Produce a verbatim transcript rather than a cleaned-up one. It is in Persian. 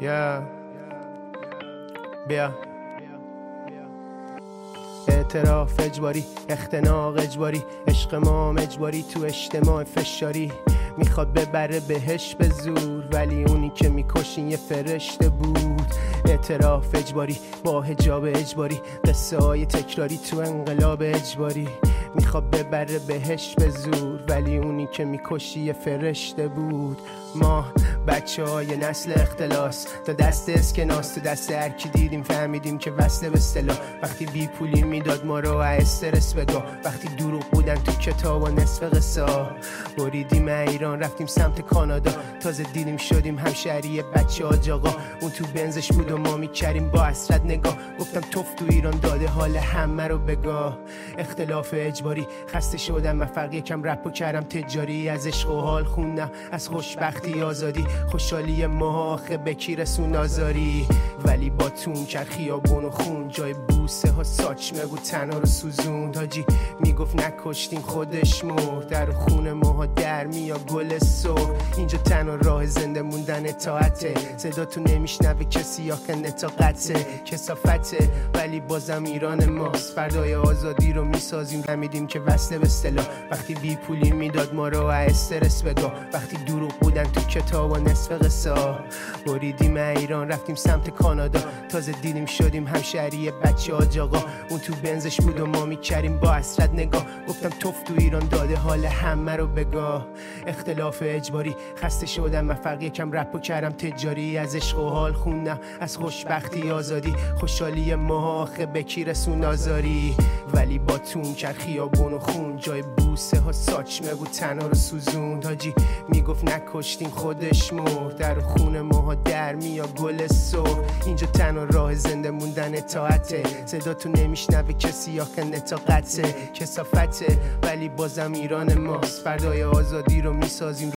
یا بیا اعتراف اجباری، اختناق اجباری، عشق ما اجباری تو اجتماع فشاری. میخواد ببره بهش به زور ولی اونی که میکشین یه فرشته بود. اعتراف اجباری با حجاب اجباری، قصه های تکراری تو انقلاب اجباری. میخواد ببره بهش به زور ولی اونی که میکشی یه فرشته بود. ما بچه های نسل اختلاس تا دست اسکناس، تو دست هرکی دیدیم فهمیدیم که وصله به اصطلاح. وقتی بی پولی میداد ما رو استرس بگاه، وقتی دروغ بودن تو کتاب و نصف قصه ها. بریدیم ایران رفتیم سمت کانادا، تازه دیدیم شدیم همشهری بچه ها جاقا. اون تو بنزش بود و ما میکریم با حسرت نگاه. گفتم توف تو ایران داده حال همه رو بگاه. اختلاف اجباری خسته شدم من فرق یکم رپو کردم تجاری. از عشق و حال خوندم از خوشبختی آزادی، خوشحالی ما آخه بکی رسون آزاری. ولی با تون کرد خیابون و خون، جای بوسه ها ساچمه بود تنها رو سوزوند. حاجی میگفت نکشتیم خودش مرد، در خون ماها در میا گل سرخ. اینجا تنها راه زنده موندن اطاعته، صدا تو نمیشنوه کسی آخه نطاقته کسافته. ولی بازم ایران ماست، فردای آزادی رو میسازیم. فهمیدیم که وصله به اصطلاح، وقتی بی پولی میداد ما رو استرس بگاه. وقتی دروغ بودن تو کتاب و نصف قصه ها. بریدیم ایران رفتیم سمت کانادا، تازه دیدیم شدیم همشهری بچه ها جاقا. اون تو بنزش بود و ما میکریم با حسرت نگاه. گفتم توف تو ایران داده حال همه رو بگاه. اختلاف اجباری خسته شدم من فرق یکم رپو کردم تجاری. از عشق و حال خوندم از خوشبختی آزادی، خوشحالی ما آخه بکی رسون آزاری. ولی با تون کرد خیابون و خون، جای بوسه ها ساچمه بود تنها رو سوزوند. حاجی میگفت نکشتیم خودش مرد، در خون ماها در میا گل سرخ. اینجا تنها راه زنده موندن اطاعته، صدا تو نمیشنوه کسی آخه نطاقته کسافته. ولی بازم ایران ماست، فردای آزادی رو میسازیم.